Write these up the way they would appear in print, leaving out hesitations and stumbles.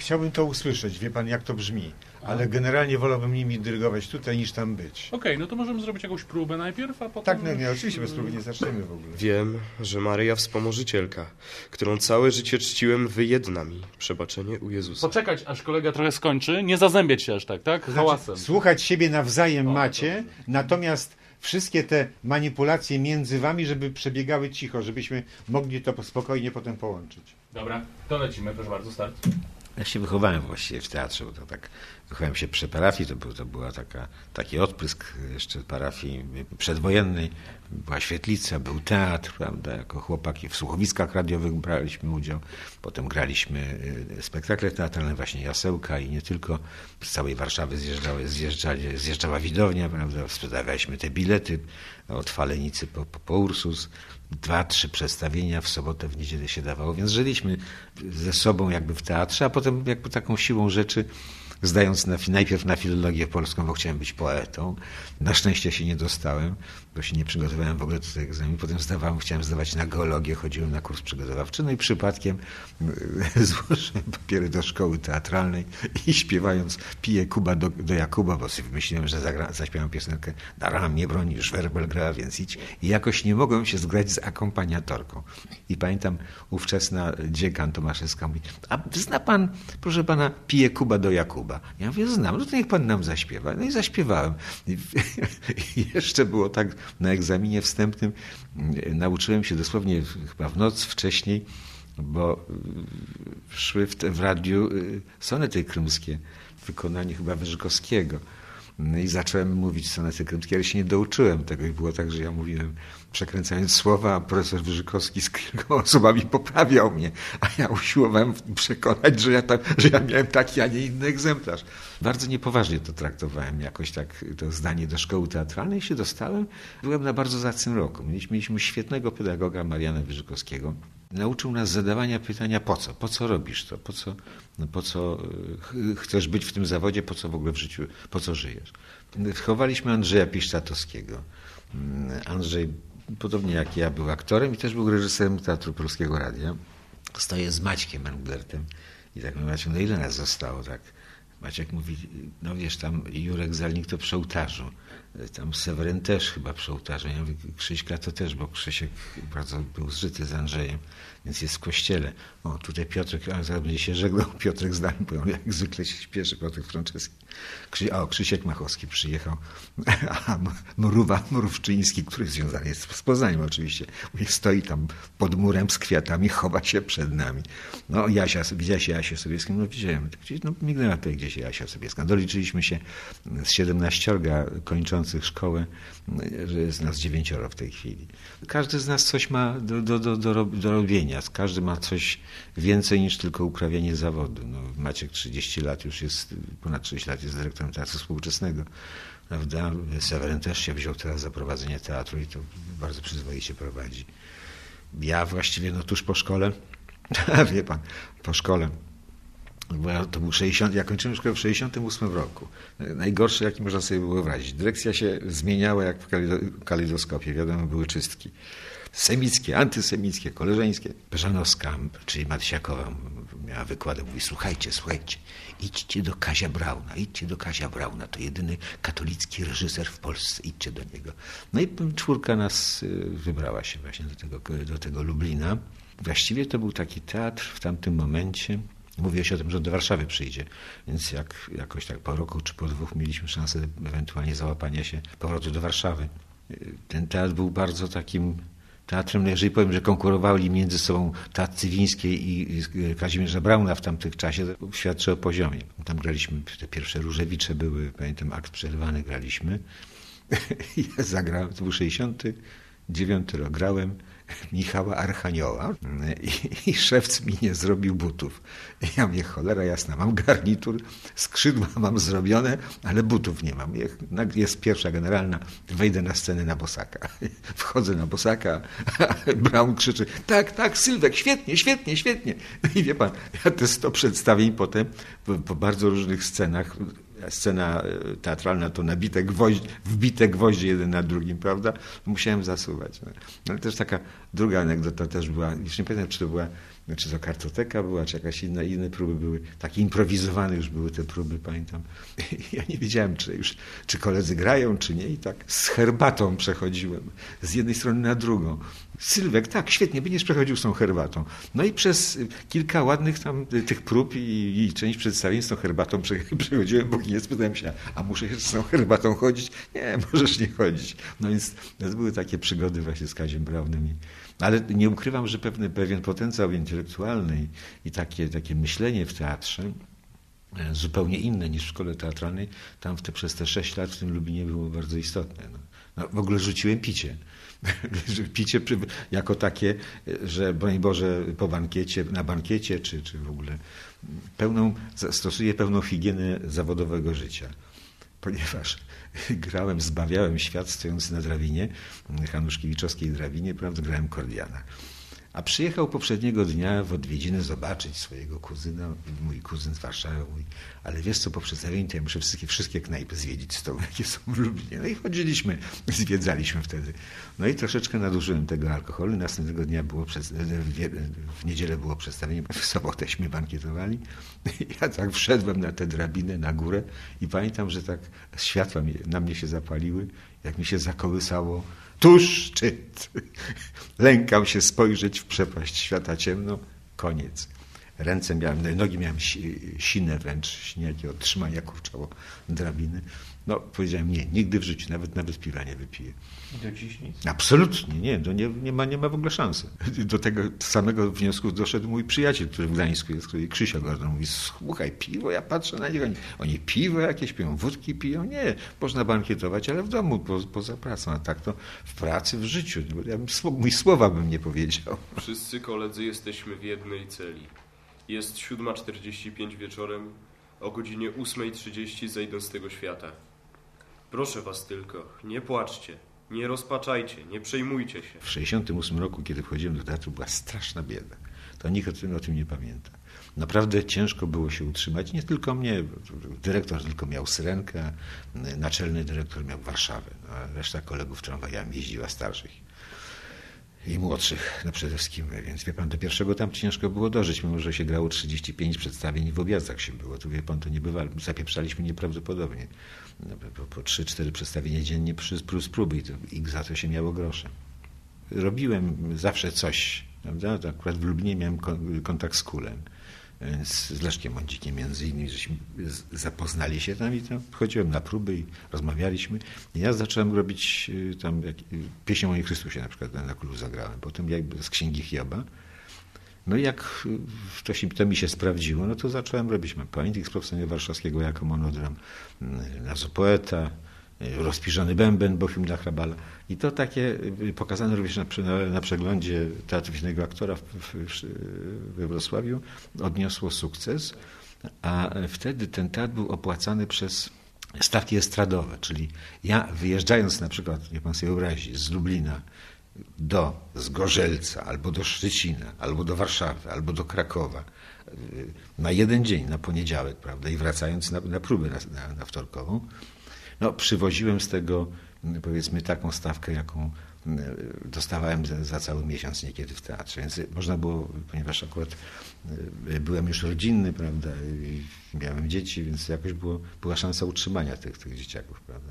chciałbym to usłyszeć, wie pan, jak to brzmi. Ale generalnie wolałbym nimi dyrygować tutaj, niż tam być. Okej, no to możemy zrobić jakąś próbę najpierw, a potem... Tak, nie, oczywiście bez próby nie zaczniemy w ogóle. Wiem, że Maryja Wspomożycielka, którą całe życie czciłem, wyjedna mi przebaczenie u Jezusa. Poczekać, aż kolega trochę skończy, nie zazębiać się aż tak? Hałasem. Słuchać siebie nawzajem macie, natomiast wszystkie te manipulacje między wami, żeby przebiegały cicho, żebyśmy mogli to spokojnie potem połączyć. Dobra, to lecimy, proszę bardzo, start. Ja się wychowałem właściwie w teatrze, bo to tak, wychowałem się przy parafii, to była taki odprysk jeszcze parafii przedwojennej, była świetlica, był teatr, prawda, jako chłopaki w słuchowiskach radiowych braliśmy udział, potem graliśmy spektakle teatralne, właśnie Jasełka i nie tylko, z całej Warszawy zjeżdżała widownia, prawda, sprzedawaliśmy te bilety od Falenicy po Ursus, 2-3 przedstawienia w sobotę, w niedzielę się dawało, więc żyliśmy ze sobą jakby w teatrze, a potem jakby taką siłą rzeczy, zdając najpierw na filologię polską, bo chciałem być poetą. Na szczęście się nie dostałem, bo się nie przygotowałem w ogóle do tego egzaminu. Potem chciałem zdawać na geologię, chodziłem na kurs przygotowawczy, no i przypadkiem złożyłem papiery do szkoły teatralnej i śpiewając Piję Kuba do Jakuba, bo sobie wymyśliłem, że zaśpiewam piosenkę Dara mnie broni, już werbel grała, więc idź. I jakoś nie mogłem się zgrać z akompaniatorką. I pamiętam, ówczesna dziekan Tomaszewska mówi, a zna pan, proszę pana, Piję Kuba do Jakuba. Ja mówię, znam, no to niech pan nam zaśpiewa. No i zaśpiewałem. I jeszcze było tak, na egzaminie wstępnym nauczyłem się dosłownie chyba w noc wcześniej, bo szły w radiu sonety krymskie, w wykonaniu chyba Wyżykowskiego. No i zacząłem mówić sonety krymskie, ale się nie douczyłem tego i było tak, że ja mówiłem przekręcając słowa, a profesor Wyżykowski z kilkoma osobami poprawiał mnie, a ja usiłowałem przekonać, że ja miałem taki, a nie inny egzemplarz. Bardzo niepoważnie to traktowałem, jakoś tak to zdanie do szkoły teatralnej się dostałem. Byłem na bardzo zacnym roku. Mieliśmy świetnego pedagoga Mariana Wyżykowskiego. Nauczył nas zadawania pytania po co? Po co robisz to? Po co chcesz być w tym zawodzie? Po co w ogóle w życiu? Po co żyjesz? Wychowaliśmy Andrzeja Piszczatowskiego. Andrzej, podobnie jak ja, był aktorem i też był reżyserem Teatru Polskiego Radia. Stoję z Maćkiem Englertem i tak mówię, Maciek, no ile nas zostało? Tak. Maciek mówi, no wiesz, tam Jurek Zalnik to przy ołtarzu, tam Seweryn też chyba przy ołtarzu. Ja mówię, Krzyśka to też, bo Krzysiek bardzo był zżyty z Andrzejem, więc jest w kościele. O, tutaj Piotrek, a zaraz będzie się żegnał, Piotrek Zdań, bo on jak zwykle się śpieszy, Piotrek Franceski. Krzysiek Machowski przyjechał, a Mrówczyński, który związany jest z Poznaniem oczywiście, stoi tam pod murem z kwiatami, chowa się przed nami. No widziałeś Jasię Sobieską? No widziałem. No mignęła tutaj gdzieś Jasia Sobieska. Doliczyliśmy się z 17 kończących szkołę, że jest nas 9 w tej chwili. Każdy z nas coś ma do robienia. Każdy ma coś więcej niż tylko uprawianie zawodu. No, Maciek 30 lat już jest, ponad 30 lat jest dyrektorem Teatru Współczesnego. Prawda? Seweryn też się wziął teraz za prowadzenie teatru i to bardzo przyzwoicie prowadzi. Ja właściwie tuż po szkole, wie pan, po szkole, to był 60, ja kończyłem szkołę w 68 roku. Najgorsze, jaki można sobie było wyobrazić. Dyrekcja się zmieniała jak w kalejdoskopie. Wiadomo, były czystki. Semickie, antysemickie, koleżeńskie. Beżanowska, czyli Matysiakowa, miała wykłady, mówi, słuchajcie, idźcie do Kazia Brauna, to jedyny katolicki reżyser w Polsce, idźcie do niego. No i 4 nas wybrała się właśnie do tego Lublina. Właściwie to był taki teatr w tamtym momencie. Mówiło się o tym, że do Warszawy przyjdzie, więc jakoś tak po roku czy po 2 mieliśmy szansę ewentualnie załapania się powrotu do Warszawy. Ten teatr był bardzo takim teatrem, no jeżeli powiem, że konkurowali między sobą Teatr Cywińskiej i Kazimierza Brauna w tamtym czasie, to świadczy o poziomie. Tam graliśmy, te pierwsze Różewicze były, pamiętam, akt przerwany graliśmy. Ja zagrałem, to był 69 rok, grałem Michała Archanioła i szewc mi nie zrobił butów. I ja mówię, cholera jasna, mam garnitur, skrzydła mam zrobione, ale butów nie mam. Jest pierwsza generalna, wejdę na scenę na bosaka. Wchodzę na bosaka, a Braun krzyczy, tak, Sylwek, świetnie. I wie pan, ja te 100 przedstawień potem, po bardzo różnych scenach, scena teatralna to wbite gwoździe jeden na drugim, prawda? Musiałem zasuwać. No. Ale też taka druga anegdota też była, już nie pamiętam, czy to była czy to kartoteka była, czy jakaś inne próby były, takie improwizowane już były te próby, pamiętam. Ja nie wiedziałem, czy koledzy grają, czy nie i tak z herbatą przechodziłem z jednej strony na drugą. Sylwek, tak, świetnie, będziesz przechodził z tą herbatą. No i przez kilka ładnych tam tych prób i część przedstawień z tą herbatą przechodziłem, bo nie spytałem się, a muszę jeszcze z tą herbatą chodzić? Nie, możesz nie chodzić. No więc to były takie przygody właśnie z Kaziem Braunem. Ale nie ukrywam, że pewien potencjał intelektualny i takie myślenie w teatrze zupełnie inne niż w szkole teatralnej, tam przez te 6 lat w tym Lublinie było bardzo istotne. No, w ogóle rzuciłem picie. Picie jako takie, że broń Boże na bankiecie, czy w ogóle stosuję pełną higienę zawodowego życia. Ponieważ zbawiałem świat stojący na drabinie, Hanuszkiewiczowskiej drabinie, prawda, grałem Kordiana. A przyjechał poprzedniego dnia w odwiedziny zobaczyć swojego kuzyna, mój kuzyn z Warszawy, mówi, ale wiesz co, po przedstawieniu to ja muszę wszystkie knajpy zwiedzić z tobą, jakie są w Lublinie. No i zwiedzaliśmy wtedy. No i troszeczkę nadużyłem tego alkoholu. Następnego dnia w niedzielę było przedstawienie, w sobotęśmy bankietowali. Ja tak wszedłem na tę drabinę, na górę i pamiętam, że tak światła na mnie się zapaliły, jak mi się zakołysało. Tuż szczyt. Lękam się spojrzeć w przepaść świata ciemno. Koniec. Ręce miałem, nogi miałem sine wręcz, niejakie otrzymania kurczało drabiny. No, powiedziałem, nigdy w życiu, nawet piwa nie wypiję. I do dziś nic? Absolutnie, nie. Nie ma w ogóle szansy. Do tego samego wniosku doszedł mój przyjaciel, który w Gdańsku jest, który Krzysia Gordon mówi, słuchaj, piwo, ja patrzę na niego, oni piwo jakieś piją, wódki piją, nie, można bankietować, ale w domu, poza pracą, a tak to w pracy, w życiu. Mój słowa bym nie powiedział. Wszyscy koledzy jesteśmy w jednej celi. Jest 7:45 wieczorem, o godzinie 8:30 zejdę z tego świata. Proszę was tylko, nie płaczcie, nie rozpaczajcie, nie przejmujcie się. W 1968 roku, kiedy wchodziłem do teatru, była straszna bieda. To nikt o tym nie pamięta. Naprawdę ciężko było się utrzymać. Nie tylko mnie. Dyrektor tylko miał Syrenkę, naczelny dyrektor miał Warszawę, a reszta kolegów tramwajami jeździła starszych i młodszych przede wszystkim. Więc wie pan, do pierwszego tam ciężko było dożyć, mimo że się grało 35 przedstawień i w objazdach się było. To wie pan, to nie bywa. Zapieprzaliśmy nieprawdopodobnie. Po 3-4 przedstawienia dziennie plus próby i za to się miało grosze. Robiłem zawsze coś, prawda? To akurat w Lublinie miałem kontakt z Kulem, z Leszkiem Mądzikiem między innymi, żeśmy zapoznali się tam i tam chodziłem na próby i rozmawialiśmy. I ja zacząłem robić tam pieśń o Chrystusie na przykład na Kulu zagrałem, potem z Księgi Hioba. No i jak to mi się sprawdziło, no to zacząłem robić pamiętnik z Powstania Warszawskiego jako monodram, Nazopoeta, Rozpiżony bęben Bohumila Hrabala. I to takie pokazane również na przeglądzie Teatru Innego Aktora we Wrocławiu odniosło sukces, a wtedy ten teatr był opłacany przez stawki estradowe, czyli ja wyjeżdżając na przykład, niech pan sobie wyobrazi, z Lublina z Gorzelca, albo do Szczecina, albo do Warszawy, albo do Krakowa na jeden dzień, na poniedziałek, prawda, i wracając na próbę na wtorkową, no, przywoziłem z tego, powiedzmy, taką stawkę, jaką dostawałem za cały miesiąc niekiedy w teatrze. Więc można było, ponieważ akurat byłem już rodzinny, prawda, i miałem dzieci, więc jakoś była szansa utrzymania tych dzieciaków, prawda.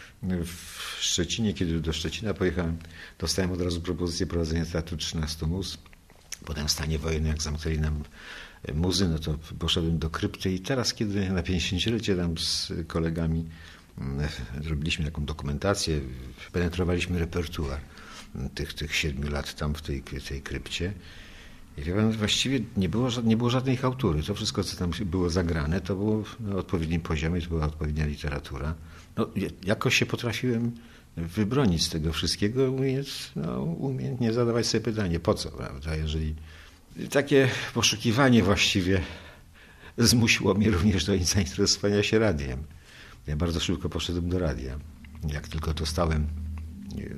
W Szczecinie, kiedy do Szczecina pojechałem, dostałem od razu propozycję prowadzenia teatru 13 mus. Potem w stanie wojennym, jak zamknęli nam muzy, no to poszedłem do krypty i teraz, kiedy na 50-lecie tam z kolegami zrobiliśmy taką dokumentację, penetrowaliśmy repertuar tych 7 lat tam w tej krypcie. I wie pan, właściwie nie było żadnej chałtury. To wszystko, co tam było zagrane, to było na odpowiednim poziomie, to była odpowiednia literatura. No, jakoś się potrafiłem wybronić z tego wszystkiego, umiejętnie zadawać sobie pytanie, po co, prawda? Jeżeli takie poszukiwanie właściwie zmusiło mnie również do zainteresowania się radiem. Ja bardzo szybko poszedłem do radia. Jak tylko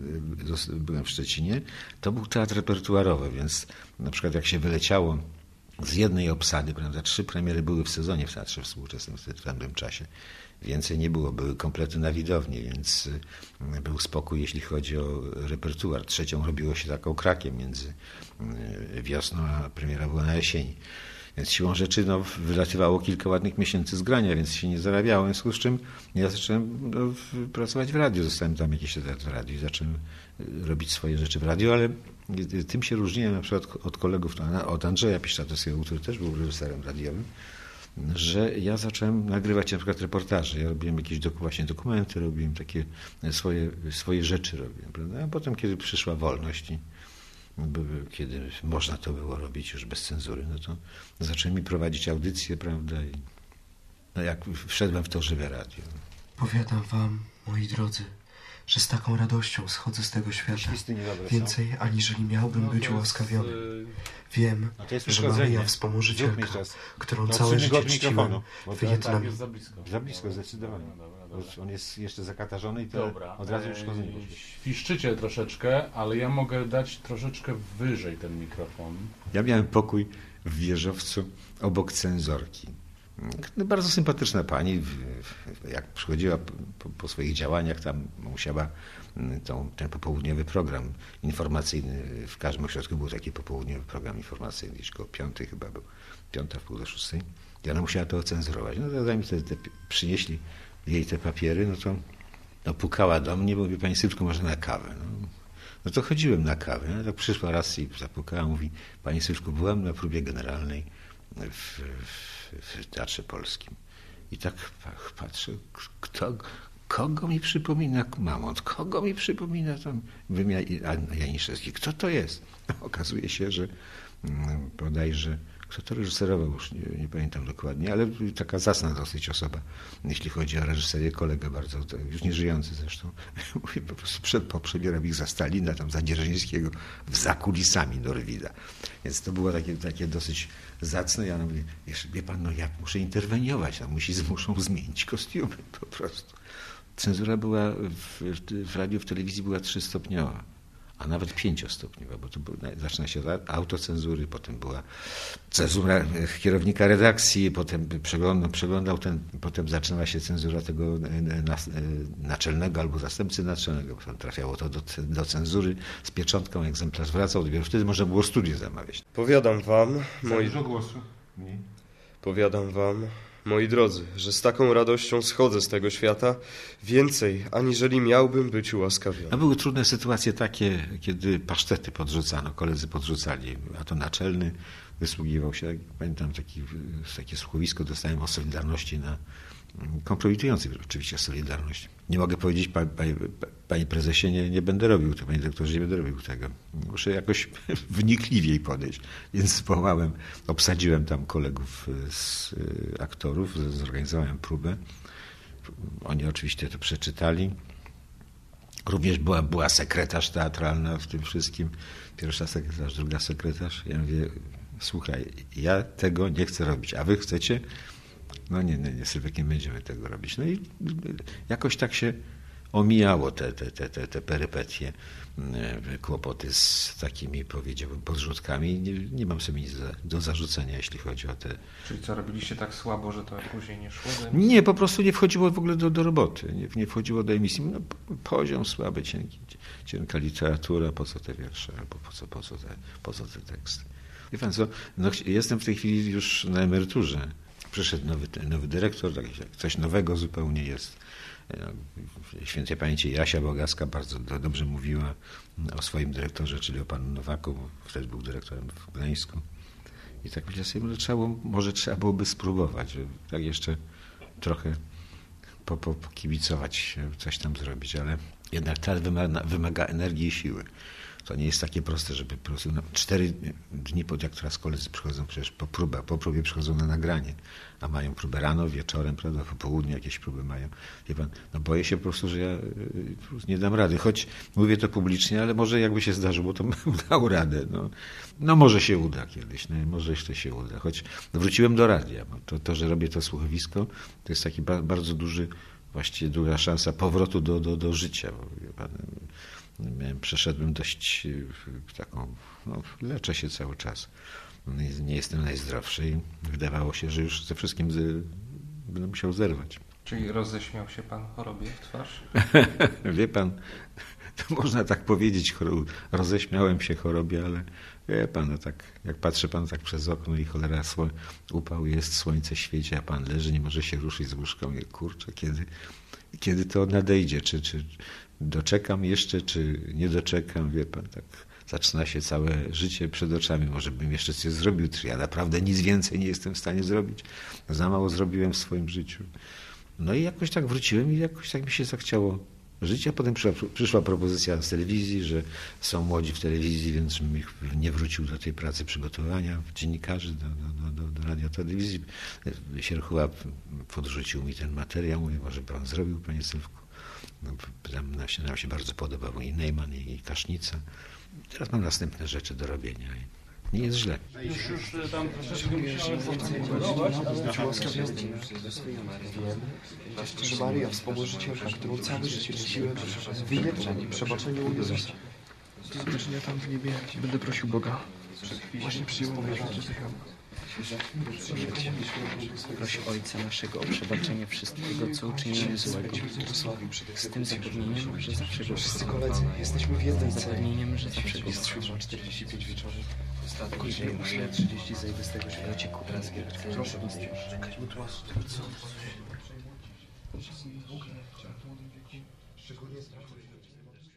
byłem w Szczecinie, to był teatr repertuarowy, więc na przykład jak się wyleciało z jednej obsady, prawda, 3 premiery były w sezonie w Teatrze Współczesnym w tamtym czasie. Więcej nie było, były komplety na widowni, więc był spokój, jeśli chodzi o repertuar. 3. robiło się taką krakiem między wiosną, a premiera była na jesieni. Więc siłą rzeczy wylatywało kilka ładnych miesięcy z grania, więc się nie zarabiało. W związku z czym ja zacząłem pracować w radiu. Zostałem tam jakiś etap w radiu i zacząłem robić swoje rzeczy w radiu, ale tym się różniłem na przykład od kolegów, od Andrzeja Piszczatowskiego, który też był reżyserem radiowym, że ja zacząłem nagrywać na przykład reportaże. Ja robiłem jakieś właśnie dokumenty, robiłem takie swoje rzeczy robiłem, prawda? A potem, kiedy przyszła wolność i kiedy można to było robić już bez cenzury, no to zacząłem mi prowadzić audycje, prawda? I no jak wszedłem w to żywe radio. Powiadam wam, moi drodzy, że z taką radością schodzę z tego świata. Więcej, aniżeli miałbym być ułaskawiony. Wiem, że Maryja Wspomożycielka, którą całe życie czciłem w Wietnamie. Za blisko, zdecydowanie. On jest jeszcze zakatarzony i to od razu uszkodzenie. Świszczycie troszeczkę, ale ja mogę dać troszeczkę wyżej ten mikrofon. Ja miałem pokój w wieżowcu obok cenzorki. No, bardzo sympatyczna pani, jak przychodziła po swoich działaniach, tam musiała ten popołudniowy program informacyjny, w każdym ośrodku był taki popołudniowy program informacyjny, gdzieś koło 5 chyba był, 5:45, i ona musiała to ocenzurować. No to zanim przynieśli jej te papiery, no pukała do mnie, bo mówi, pani Sylwko, może na kawę. No to chodziłem na kawę, no, tak przyszła raz i zapukała, mówi, pani Sylwko, byłam na próbie generalnej w Teatrze Polskim. I tak patrzę, kogo mi przypomina Mamont, kogo mi przypomina tam Janiszewski, kto to jest? Okazuje się, że bodajże, kto to reżyserował, już nie pamiętam dokładnie, ale taka zacna dosyć osoba, jeśli chodzi o reżyserię, kolega bardzo, już nie żyjący zresztą, mówi, po prostu po premierach ich za Stalina, tam za Dzierżyńskiego, za kulisami Norwida. Więc to było takie dosyć zacne. Ja mówię, wie pan, no ja muszę interweniować, muszą zmienić kostiumy po prostu. Cenzura była w radiu, w telewizji była 3-stopniowa, a nawet 5-stopniowa, bo to zaczyna się od autocenzury, potem była cenzura kierownika redakcji, potem przeglądał potem zaczynała się cenzura tego naczelnego albo zastępcy naczelnego, potem trafiało to do cenzury z pieczątką, egzemplarz wracał, dopiero wtedy można było studię zamawiać. Powiadam wam, moi drodzy, że z taką radością schodzę z tego świata, więcej, aniżeli miałbym być ułaskawiony. A były trudne sytuacje takie, kiedy pasztety podrzucano, koledzy podrzucali, a to naczelny wysługiwał się, pamiętam takie słuchowisko dostałem o Solidarności kompromitującej oczywiście Solidarność. Nie mogę powiedzieć, panie prezesie, nie będę robił tego, panie dyrektorze, nie będę robił tego. Muszę jakoś wnikliwiej podejść. Więc obsadziłem tam kolegów z aktorów, zorganizowałem próbę. Oni oczywiście to przeczytali. Również była sekretarz teatralna w tym wszystkim. Pierwsza sekretarz, druga sekretarz. Ja mówię, słuchaj, ja tego nie chcę robić, a wy chcecie? No nie, Sylwek, nie będziemy tego robić. No i jakoś tak się omijało te perypetie, kłopoty z takimi, powiedziałbym, podrzutkami. Nie mam sobie nic do zarzucenia, jeśli chodzi o te... Czyli co, robiliście tak słabo, że to później nie szło? Nie, po prostu nie wchodziło w ogóle do roboty. Nie wchodziło do emisji. No, poziom słaby, cienka literatura, po co te wiersze, albo po co te teksty. Wie pan co, no, jestem w tej chwili już na emeryturze. Przyszedł nowy dyrektor, coś nowego zupełnie jest. Świętej pamięci Jasia Bogaska bardzo dobrze mówiła o swoim dyrektorze, czyli o panu Nowaku. Wtedy był dyrektorem w Gdańsku. I tak myślę sobie, może trzeba byłoby spróbować, tak jeszcze trochę pokibicować, coś tam zrobić, ale jednak teatr wymaga energii i siły. To nie jest takie proste, żeby po prostu 4 dni, jak teraz koledzy przychodzą przecież po próbie przychodzą na nagranie, a mają próbę rano, wieczorem, prawda, po południu jakieś próby mają. Wie pan, no boję się po prostu, że ja nie dam rady, choć mówię to publicznie, ale może jakby się zdarzyło, to bym dał radę. No może się uda kiedyś, no, może jeszcze się uda, choć wróciłem do radia, bo to, że robię to słuchowisko, to jest taki bardzo właściwie duża szansa powrotu do życia. Wie pan, przeszedłem dość taką, leczę się cały czas. nie jestem najzdrowszy i wydawało się, że już ze wszystkim będę musiał zerwać. Czyli roześmiał się pan chorobie w twarz? Wie pan, to można tak powiedzieć, roześmiałem się chorobie, ale wie pan, no tak, jak patrzy pan tak przez okno i cholera, upał jest, słońce świeci, a pan leży, nie może się ruszyć z łóżka. Mówię, kurczę, kiedy to nadejdzie? Czy doczekam jeszcze, czy nie doczekam? Wie pan, tak zaczyna się całe życie przed oczami. Może bym jeszcze coś zrobił, czy ja naprawdę nic więcej nie jestem w stanie zrobić. Za mało zrobiłem w swoim życiu. No i jakoś tak wróciłem i jakoś tak mi się zachciało żyć, a potem przyszła propozycja z telewizji, że są młodzi w telewizji, więc żebym nie wrócił do tej pracy przygotowania dziennikarzy do radiotelewizji. Sierchuła podrzucił mi ten materiał, mówi, może pan zrobił, panie Sylwku. No, nam się bardzo podobał i Neyman, i Kasznica. Teraz mam następne rzeczy do robienia. Nie jest źle. Już tam troszeczkę musiałem zaproponować, że Maryja, wspomożycielka, którą całe życie nosiłem, wyjednanie, przebaczenie u Jezusa. Do zobaczenia tam w niebie. Będę prosił Boga. Właśnie przyjąłem moje rzeczy. Proś Ojca naszego o przebaczenie wszystkiego, co uczynimy złego. Z tym zapewnieniem, że zawsze go Wszyscy koledzy, jesteśmy w jednej celi. zapewnieniem, że zawsze go Jest 7:45 wieczorem. Godzina 8:30 zejdę z tego świata. Teraz proszę was, czekać, bo tu was szczególnie